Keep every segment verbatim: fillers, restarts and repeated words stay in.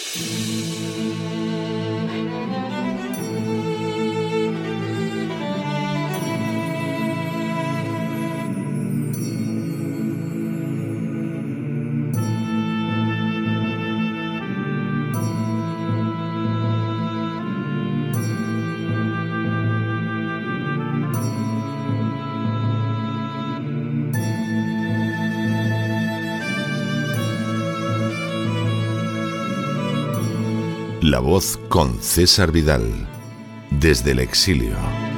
La Voz con César Vidal, desde el exilio.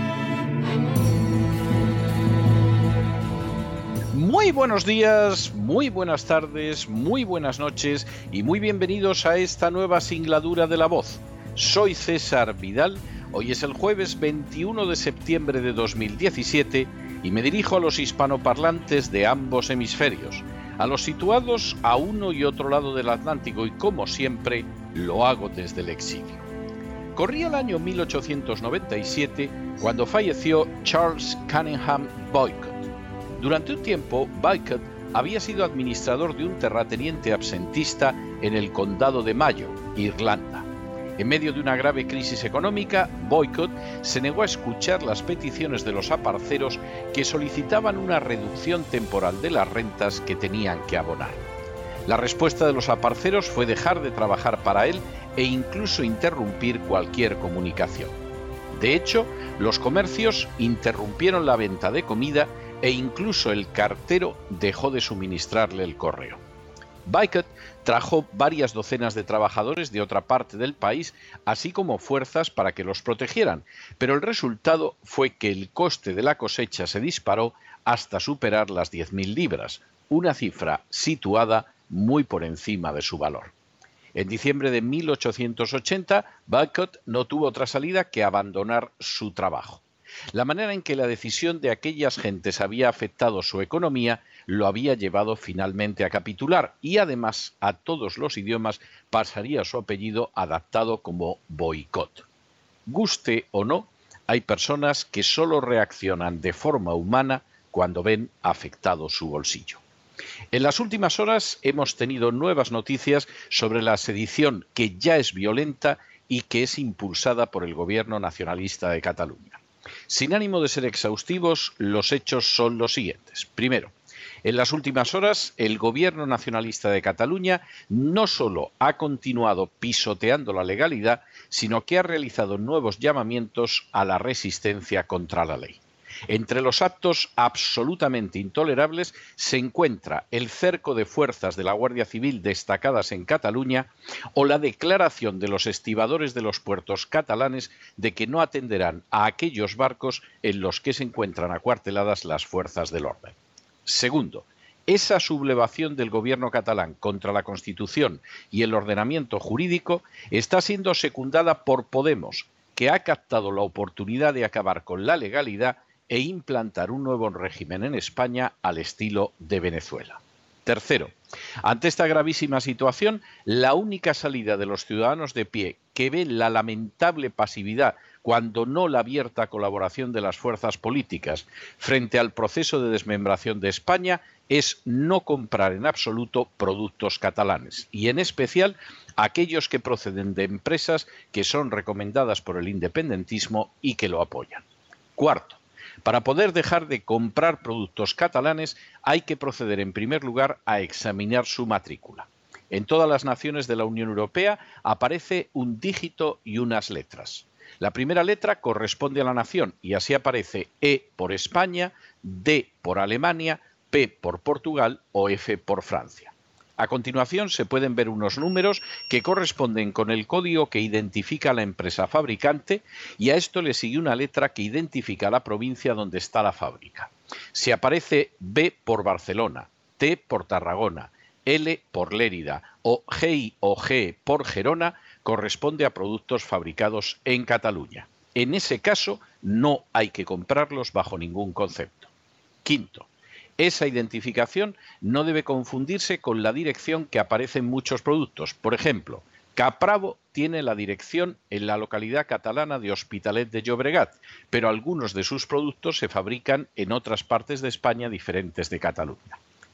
Muy buenos días, muy buenas tardes, muy buenas noches y muy bienvenidos a esta nueva singladura de La Voz. Soy César Vidal, hoy es el jueves veintiuno de septiembre de dos mil diecisiete y me dirijo a los hispanoparlantes de ambos hemisferios, a los situados a uno y otro lado del Atlántico, y como siempre lo hago desde el exilio. Corría el año mil ochocientos noventa y siete cuando falleció Charles Cunningham Boycott. Durante un tiempo, Boycott había sido administrador de un terrateniente absentista en el condado de Mayo, Irlanda. En medio de una grave crisis económica, Boycott se negó a escuchar las peticiones de los aparceros que solicitaban una reducción temporal de las rentas que tenían que abonar. La respuesta de los aparceros fue dejar de trabajar para él e incluso interrumpir cualquier comunicación. De hecho, los comercios interrumpieron la venta de comida e incluso el cartero dejó de suministrarle el correo. Boycott trajo varias docenas de trabajadores de otra parte del país, así como fuerzas para que los protegieran, pero el resultado fue que el coste de la cosecha se disparó hasta superar las diez mil libras, una cifra situada muy por encima de su valor. En diciembre de mil ochocientos ochenta, Boycott no tuvo otra salida que abandonar su trabajo. La manera en que la decisión de aquellas gentes había afectado su economía lo había llevado finalmente a capitular, y además a todos los idiomas pasaría su apellido adaptado como Boycott. Guste o no, hay personas que solo reaccionan de forma humana cuando ven afectado su bolsillo. En las últimas horas hemos tenido nuevas noticias sobre la sedición, que ya es violenta y que es impulsada por el gobierno nacionalista de Cataluña. Sin ánimo de ser exhaustivos, los hechos son los siguientes. Primero, en las últimas horas, el gobierno nacionalista de Cataluña no solo ha continuado pisoteando la legalidad, sino que ha realizado nuevos llamamientos a la resistencia contra la ley. Entre los actos absolutamente intolerables se encuentra el cerco de fuerzas de la Guardia Civil destacadas en Cataluña o la declaración de los estibadores de los puertos catalanes de que no atenderán a aquellos barcos en los que se encuentran acuarteladas las fuerzas del orden. Segundo, esa sublevación del gobierno catalán contra la Constitución y el ordenamiento jurídico está siendo secundada por Podemos, que ha captado la oportunidad de acabar con la legalidad e implantar un nuevo régimen en España al estilo de Venezuela. Tercero, ante esta gravísima situación, la única salida de los ciudadanos de pie que ven la lamentable pasividad, cuando no la abierta colaboración de las fuerzas políticas frente al proceso de desmembración de España, es no comprar en absoluto productos catalanes, y en especial aquellos que proceden de empresas que son recomendadas por el independentismo y que lo apoyan. Cuarto, para poder dejar de comprar productos catalanes hay que proceder en primer lugar a examinar su matrícula. En todas las naciones de la Unión Europea aparece un dígito y unas letras. La primera letra corresponde a la nación y así aparece E por España, D por Alemania, P por Portugal o F por Francia. A continuación se pueden ver unos números que corresponden con el código que identifica a la empresa fabricante, y a esto le sigue una letra que identifica la provincia donde está la fábrica. Si aparece B por Barcelona, T por Tarragona, L por Lérida o G I o G por Gerona, corresponde a productos fabricados en Cataluña. En ese caso no hay que comprarlos bajo ningún concepto. Quinto, esa identificación no debe confundirse con la dirección que aparece en muchos productos. Por ejemplo, Capravo tiene la dirección en la localidad catalana de Hospitalet de Llobregat, pero algunos de sus productos se fabrican en otras partes de España diferentes de Cataluña.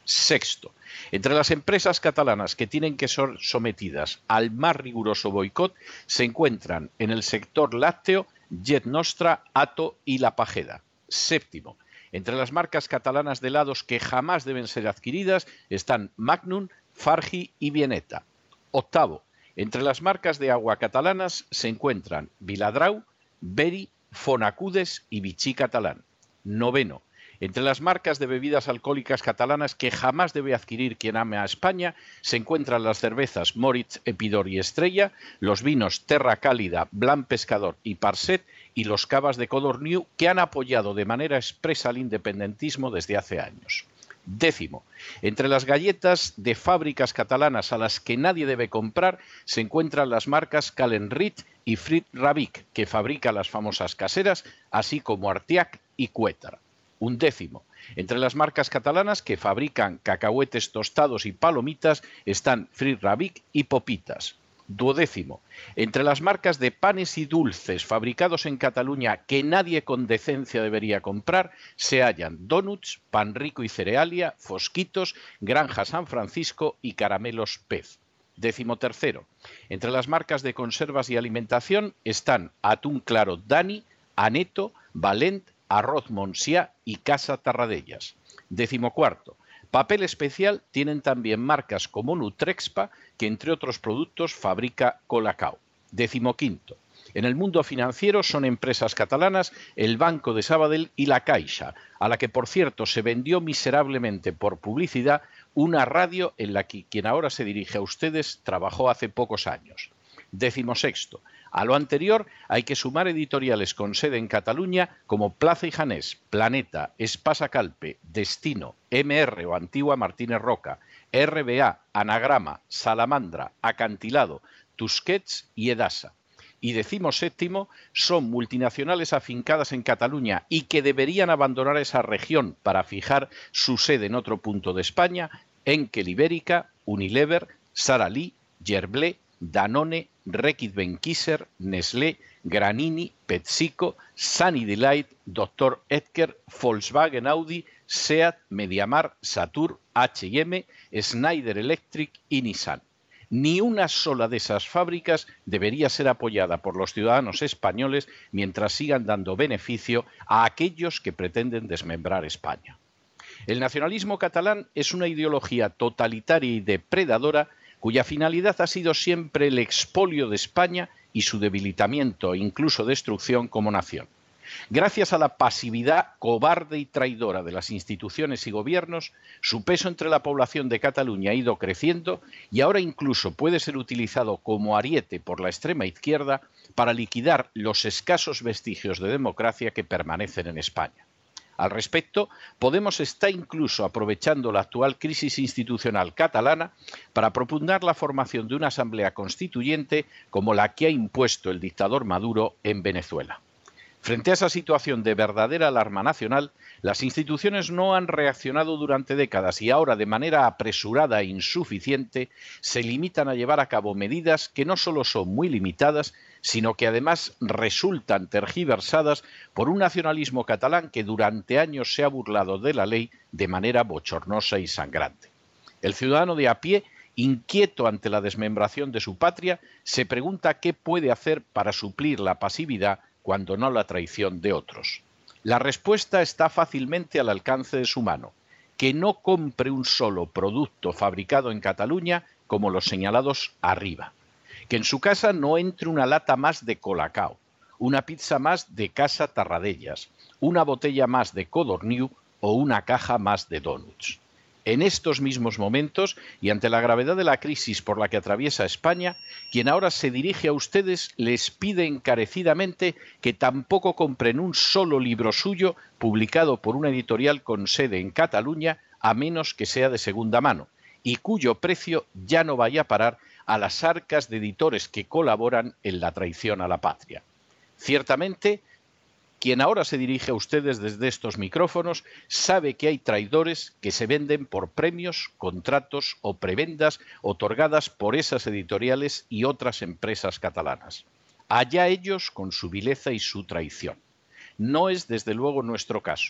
Sexto, entre las empresas catalanas que tienen que ser sometidas al más riguroso boicot se encuentran en el sector lácteo Llet Nostra, Ato y La Pajeda. Séptimo, entre las marcas catalanas de helados que jamás deben ser adquiridas están Magnum, Fargi y Bieneta. Octavo, entre las marcas de agua catalanas se encuentran Viladrau, Beri, Fonacudes y Vichy Catalán. Noveno, entre las marcas de bebidas alcohólicas catalanas que jamás debe adquirir quien ame a España se encuentran las cervezas Moritz, Epidor y Estrella, los vinos Terra Cálida, Blanc Pescador y Parset y los cavas de Codorniu, que han apoyado de manera expresa al independentismo desde hace años. Décimo, entre las galletas de fábricas catalanas a las que nadie debe comprar se encuentran las marcas Calenrit y Frit Ravic, que fabrica las famosas caseras, así como Artiac y Cuétar. Un décimo, entre las marcas catalanas que fabrican cacahuetes tostados y palomitas están Frit Ravic y Popitas. Duodécimo, entre las marcas de panes y dulces fabricados en Cataluña que nadie con decencia debería comprar se hallan Donuts, Pan Rico y Cerealia, Fosquitos, Granja San Francisco y Caramelos Pez. Décimo tercero, entre las marcas de conservas y alimentación están Atún Claro Dani, Aneto, Valent, Arroz Monsiá y Casa Tarradellas. Décimo cuarto, papel especial tienen también marcas como Nutrexpa, que entre otros productos fabrica Colacao. Décimo quinto, en el mundo financiero son empresas catalanas el Banco de Sabadell y la Caixa, a la que por cierto se vendió miserablemente por publicidad una radio en la que quien ahora se dirige a ustedes trabajó hace pocos años. Décimo sexto, a lo anterior hay que sumar editoriales con sede en Cataluña como Plaza y Janés, Planeta, Espasa Calpe, Destino, M R o Antigua Martínez Roca, R B A, Anagrama, Salamandra, Acantilado, Tusquets y Edasa. Y decimoséptimo, son multinacionales afincadas en Cataluña y que deberían abandonar esa región para fijar su sede en otro punto de España, Enkel Ibérica, Unilever, Sara Lee, Gerblé, Danone, Reckitt Benckiser, Nestlé, Granini, PepsiCo, Sunny Delight, doctor Edgar, Volkswagen Audi, Seat, Mediamar, Satur, H y M, Schneider Electric y Nissan. Ni una sola de esas fábricas debería ser apoyada por los ciudadanos españoles mientras sigan dando beneficio a aquellos que pretenden desmembrar España. El nacionalismo catalán es una ideología totalitaria y depredadora cuya finalidad ha sido siempre el expolio de España y su debilitamiento e incluso destrucción como nación. Gracias a la pasividad cobarde y traidora de las instituciones y gobiernos, su peso entre la población de Cataluña ha ido creciendo y ahora incluso puede ser utilizado como ariete por la extrema izquierda para liquidar los escasos vestigios de democracia que permanecen en España. Al respecto, Podemos está incluso aprovechando la actual crisis institucional catalana para propugnar la formación de una asamblea constituyente como la que ha impuesto el dictador Maduro en Venezuela. Frente a esa situación de verdadera alarma nacional, las instituciones no han reaccionado durante décadas y ahora, de manera apresurada e insuficiente, se limitan a llevar a cabo medidas que no solo son muy limitadas, sino que además resultan tergiversadas por un nacionalismo catalán que durante años se ha burlado de la ley de manera bochornosa y sangrante. El ciudadano de a pie, inquieto ante la desmembración de su patria, se pregunta qué puede hacer para suplir la pasividad cuando no la traición de otros. La respuesta está fácilmente al alcance de su mano: que no compre un solo producto fabricado en Cataluña como los señalados arriba. Que en su casa no entre una lata más de Colacao, una pizza más de Casa Tarradellas, una botella más de Codorniu o una caja más de donuts. En estos mismos momentos, y ante la gravedad de la crisis por la que atraviesa España, quien ahora se dirige a ustedes les pide encarecidamente que tampoco compren un solo libro suyo publicado por una editorial con sede en Cataluña, a menos que sea de segunda mano, y cuyo precio ya no vaya a parar a las arcas de editores que colaboran en la traición a la patria. Ciertamente, quien ahora se dirige a ustedes desde estos micrófonos sabe que hay traidores que se venden por premios, contratos o prebendas otorgadas por esas editoriales y otras empresas catalanas. Allá ellos con su vileza y su traición. No es desde luego nuestro caso.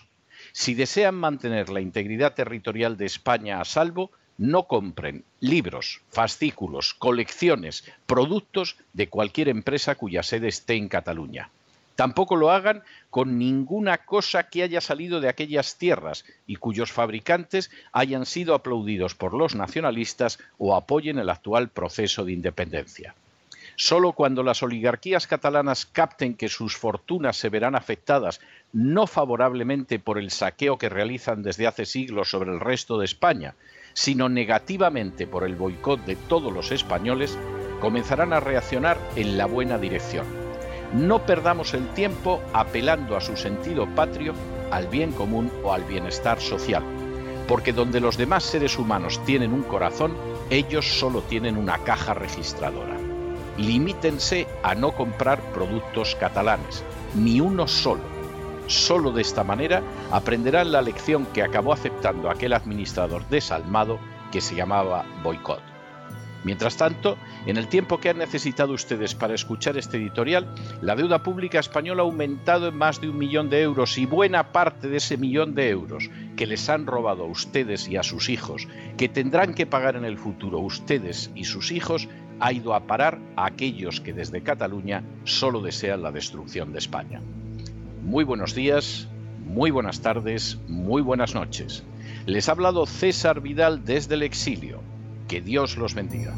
Si desean mantener la integridad territorial de España a salvo, no compren libros, fascículos, colecciones, productos de cualquier empresa cuya sede esté en Cataluña. Tampoco lo hagan con ninguna cosa que haya salido de aquellas tierras y cuyos fabricantes hayan sido aplaudidos por los nacionalistas o apoyen el actual proceso de independencia. Solo cuando las oligarquías catalanas capten que sus fortunas se verán afectadas no favorablemente por el saqueo que realizan desde hace siglos sobre el resto de España, sino negativamente por el boicot de todos los españoles, comenzarán a reaccionar en la buena dirección. No perdamos el tiempo apelando a su sentido patrio, al bien común o al bienestar social, porque donde los demás seres humanos tienen un corazón, ellos solo tienen una caja registradora. Limítense a no comprar productos catalanes, ni uno solo. Solo de esta manera aprenderán la lección que acabó aceptando aquel administrador desalmado que se llamaba boicot. Mientras tanto, en el tiempo que han necesitado ustedes para escuchar este editorial, la deuda pública española ha aumentado en más de un millón de euros y buena parte de ese millón de euros que les han robado a ustedes y a sus hijos, que tendrán que pagar en el futuro ustedes y sus hijos, ha ido a parar a aquellos que desde Cataluña solo desean la destrucción de España. Muy buenos días, muy buenas tardes, muy buenas noches. Les ha hablado César Vidal desde el exilio. Que Dios los bendiga.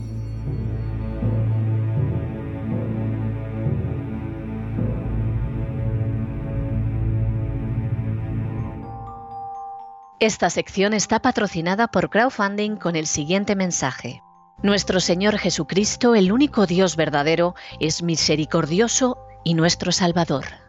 Esta sección está patrocinada por crowdfunding con el siguiente mensaje. Nuestro Señor Jesucristo, el único Dios verdadero, es misericordioso y nuestro Salvador.